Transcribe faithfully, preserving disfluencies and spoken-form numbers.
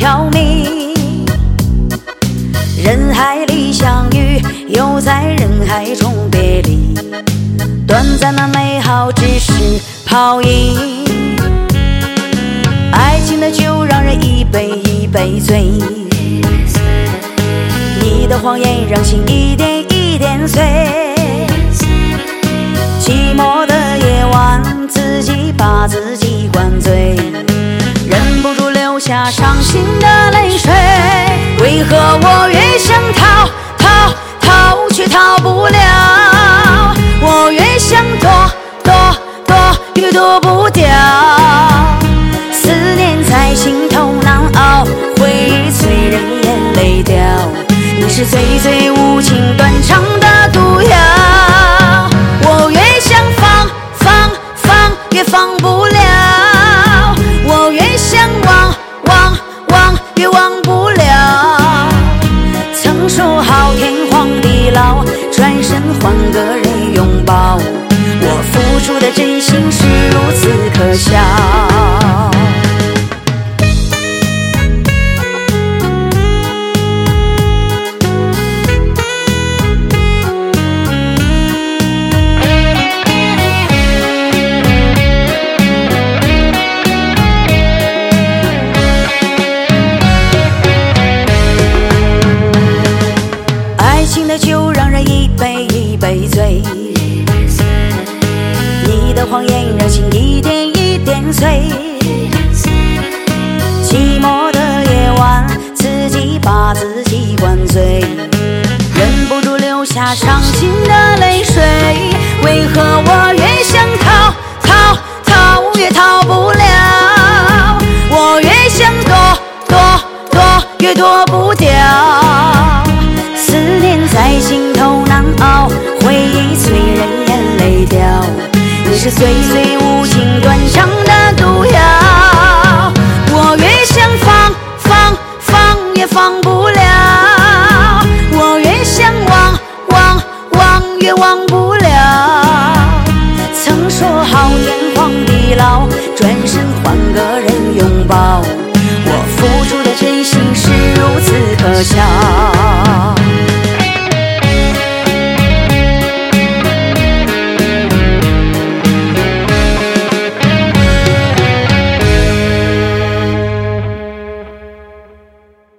条命。人海里相遇，又在人海中别离，短暂的美好只是泡影。爱情的酒让人一杯一杯醉，你的谎言让心一点一点碎。寂寞的夜晚，自己把自己灌醉，忍不住流下伤心的泪水。为何我越想逃逃逃，却逃不了？我越想躲躲躲，越躲不掉。思念在心头难熬，回忆催人眼泪掉。你是最最无情断肠的毒药，我越想放放放，越放不了。我越想忘忘忘，越忘不了。曾说好天荒地老，转身换个人拥抱。我付出的真心是如此可笑。爱情的酒让人一杯一杯醉，你的谎言让心一点一点碎。寂寞的夜晚，自己把自己灌醉，忍不住流下伤心的泪水。为何我越想逃逃逃，越逃不了？我越想躲躲躲，越躲不掉。思念在心头难熬，回忆催人眼泪掉。你是最最无情断肠的毒药，我越想放放放，也放不了。我越想忘忘忘，越忘不了。曾说好天荒地老，转身换个人拥抱。我付出的真心是如此可笑。